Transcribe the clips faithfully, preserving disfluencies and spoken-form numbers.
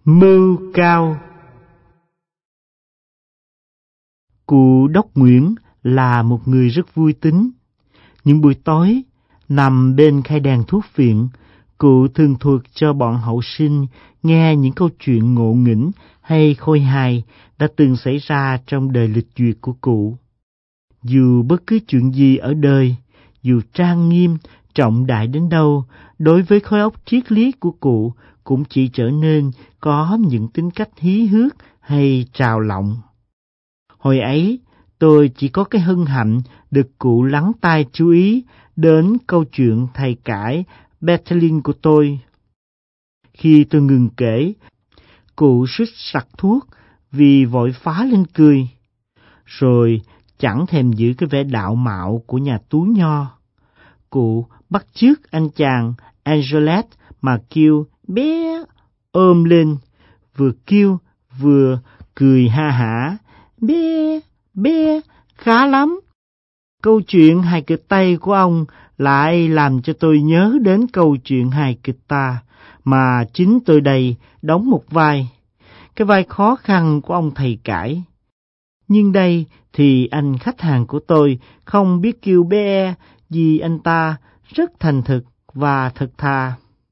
Mưu cao. Cụ Đốc Nguyễn là một người rất vui tính. Những buổi tối, nằm bên khay đèn thuốc viện, cụ thường thuật cho bọn hậu sinh nghe những câu chuyện ngộ nghĩnh hay khôi hài đã từng xảy ra trong đời lịch duyệt của cụ. Dù bất cứ chuyện gì ở đời, dù trang nghiêm, trọng đại đến đâu, đối với khối óc triết lý của cụ cũng chỉ trở nên có những tính cách hí hước hay trào lọng. Hồi ấy, tôi chỉ có cái hân hạnh được cụ lắng tai chú ý đến câu chuyện thầy cãi Berthelin của tôi. Khi tôi ngừng kể, cụ suýt sặc thuốc vì vội phá lên cười, rồi chẳng thèm giữ cái vẻ đạo mạo của nhà tú nho. Cụ bắt chước anh chàng Angelet mà kêu bé ôm lên, vừa kêu vừa cười ha hả. Bé, bé, khá lắm. Câu chuyện hài kịch Tây của ông lại làm cho tôi nhớ đến câu chuyện hài kịch ta mà chính tôi đây đóng một vai, cái vai khó khăn của ông thầy cãi. Nhưng đây thì anh khách hàng của tôi không biết kêu bé vì anh ta rất thành thực và thật thà.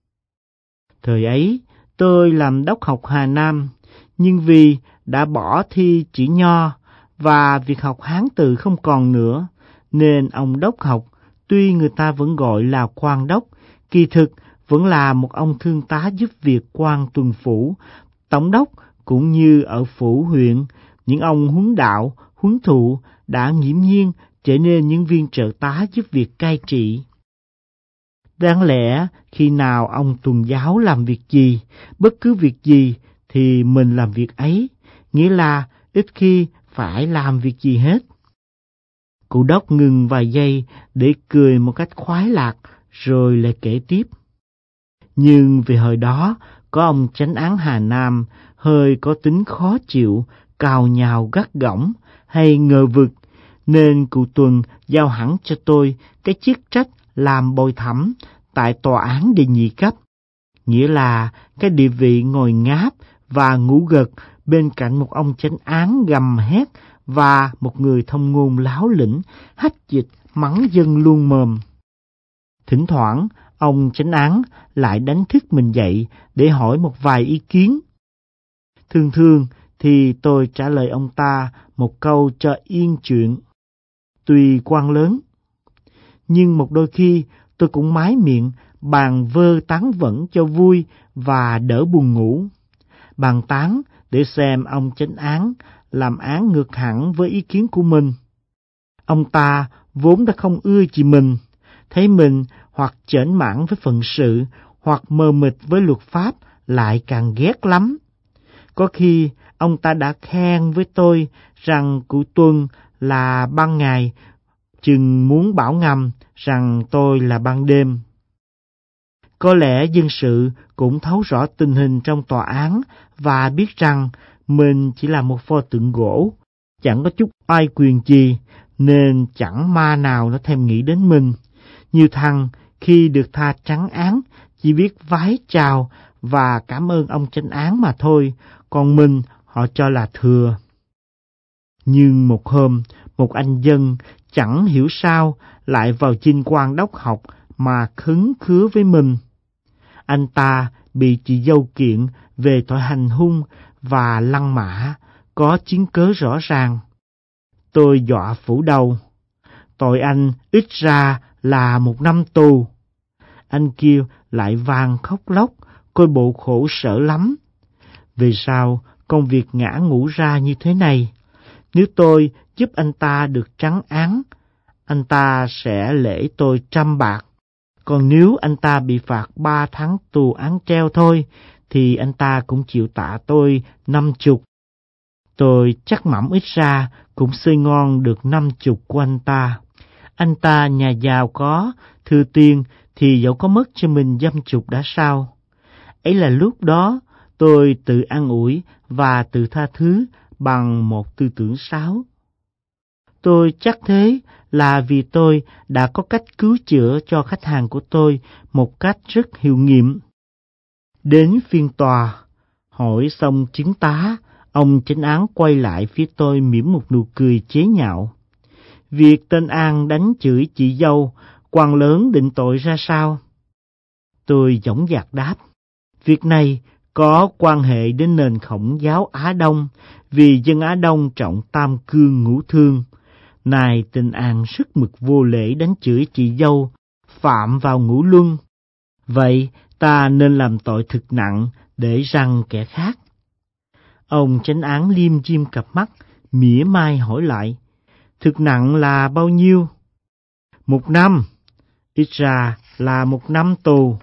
Thời ấy tôi làm đốc học Hà Nam, nhưng vì đã bỏ thi chữ nho và việc học Hán từ không còn nữa, nên ông đốc học, tuy người ta vẫn gọi là quan đốc, kỳ thực vẫn là một ông thương tá giúp việc quan tuần phủ, tổng đốc cũng như ở phủ huyện. Những ông huấn đạo, huấn thụ đã nghiễm nhiên trở nên những viên trợ tá giúp việc cai trị. Đáng lẽ khi nào ông tuần giáo làm việc gì, bất cứ việc gì, thì mình làm việc ấy, nghĩa là ít khi phải làm việc gì hết. Cụ đốc ngừng vài giây để cười một cách khoái lạc, rồi lại kể tiếp. Nhưng vì hồi đó có ông chánh án Hà Nam hơi có tính khó chịu, cào nhào gắt gỏng hay ngờ vực, nên cụ Tuần giao hẳn cho tôi cái chức trách làm bồi thẩm tại tòa án đề nhị cấp, nghĩa là cái địa vị ngồi ngáp và ngủ gật bên cạnh một ông chánh án gầm hét và một người thông ngôn láo lĩnh hách dịch mắng dân luôn mồm. Thỉnh thoảng ông chánh án lại đánh thức mình dậy để hỏi một vài ý kiến. Thường thường thì tôi trả lời ông ta một câu cho yên chuyện, tuy quan lớn. Nhưng một đôi khi tôi cũng mái miệng bàn vơ tán vẫn cho vui và đỡ buồn ngủ. Bàn tán để xem ông chánh án làm án ngược hẳn với ý kiến của mình. Ông ta vốn đã không ưa chị mình, thấy mình hoặc chểnh mãn với phận sự, hoặc mờ mịt với luật pháp lại càng ghét lắm. Có khi ông ta đã khen với tôi rằng cụ Tuần là ban ngày, chừng muốn bảo ngầm rằng tôi là ban đêm. Có lẽ dân sự cũng thấu rõ tình hình trong tòa án và biết rằng mình chỉ là một pho tượng gỗ, chẳng có chút oai quyền gì, nên chẳng ma nào nó thèm nghĩ đến mình. Nhiều thằng khi được tha trắng án chỉ biết vái chào và cảm ơn ông chánh án mà thôi, còn mình họ cho là thừa. Nhưng một hôm, một anh dân chẳng hiểu sao lại vào chinh quan đốc học mà khấn khứa với mình. Anh ta bị chị dâu kiện về tội hành hung và lăng mạ, có chứng cớ rõ ràng. Tôi dọa phủ đầu. Tội anh ít ra là một năm tù. Anh kia lại vang khóc lóc, coi bộ khổ sở lắm. Về sau, công việc ngã ngũ ra như thế này. Nếu tôi giúp anh ta được trắng án, anh ta sẽ lễ tôi trăm bạc. Còn nếu anh ta bị phạt ba tháng tù án treo thôi, thì anh ta cũng chịu tạ tôi năm chục. Tôi chắc mẩm ít ra cũng xơi ngon được năm chục của anh ta. Anh ta nhà giàu có, thừa tiền thì dẫu có mất cho mình dăm chục đã sao. Ấy là lúc đó tôi tự an ủi và tự tha thứ bằng một tư tưởng sáo. Tôi chắc thế là vì tôi đã có cách cứu chữa cho khách hàng của tôi một cách rất hiệu nghiệm. Đến phiên tòa, Hỏi xong chứng tá, ông chánh án quay lại phía tôi mỉm một nụ cười chế nhạo. Việc tên An đánh chửi chị dâu, quan lớn định tội ra sao? Tôi dõng dạc đáp, việc này có quan hệ đến nền Khổng giáo Á Đông, vì dân Á Đông trọng tam cương ngũ thương. Này tên An sức mực vô lễ đánh chửi chị dâu, phạm vào ngũ luân. Vậy ta nên làm tội thực nặng để răn kẻ khác. Ông chánh án liêm diêm cặp mắt, mỉa mai hỏi lại, thực nặng là bao nhiêu? Một năm, ít ra là một năm tù.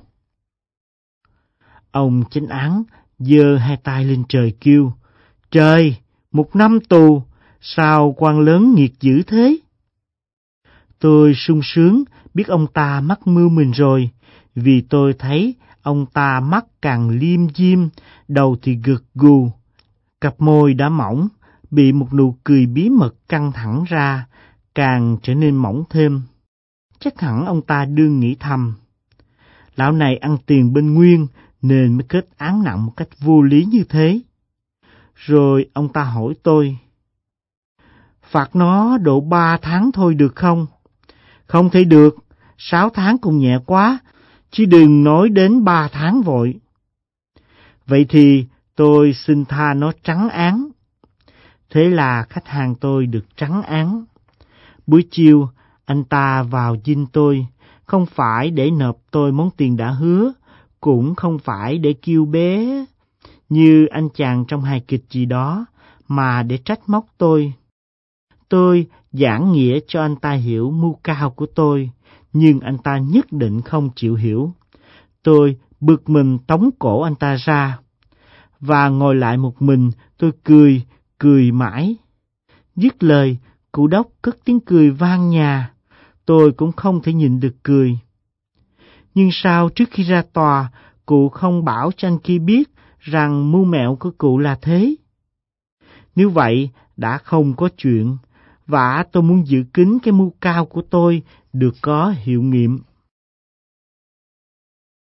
Ông chánh án giơ hai tay lên trời kêu, trời, một năm tù, sao quan lớn nghiệt dữ thế? Tôi sung sướng biết ông ta mắc mưu mình rồi, vì tôi thấy ông ta mắt càng liêm diêm, đầu thì gật gù, cặp môi đã mỏng, bị một nụ cười bí mật căng thẳng ra, càng trở nên mỏng thêm. Chắc hẳn ông ta đương nghĩ thầm, lão này ăn tiền bên Nguyên nên mới kết án nặng một cách vô lý như thế. Rồi ông ta hỏi tôi, phạt nó độ ba tháng thôi được không? Không thể được, sáu tháng cũng nhẹ quá, chứ đừng nói đến ba tháng vội. Vậy thì tôi xin tha nó trắng án. Thế là khách hàng tôi được trắng án. Buổi chiều, anh ta vào dinh tôi, không phải để nộp tôi món tiền đã hứa, cũng không phải để kêu bé như anh chàng trong hài kịch gì đó, mà để trách móc tôi. Tôi giảng nghĩa cho anh ta hiểu mưu cao của tôi, nhưng anh ta nhất định không chịu hiểu. Tôi bực mình tống cổ anh ta ra, và ngồi lại một mình, tôi cười, cười mãi. Dứt lời, cụ đốc cất tiếng cười vang nhà, tôi cũng không thể nhìn được cười. Nhưng sao trước khi ra tòa, cụ không bảo cho anh kia biết rằng mưu mẹo của cụ là thế? Nếu vậy, đã không có chuyện, và tôi muốn giữ kín cái mưu cao của tôi được có hiệu nghiệm.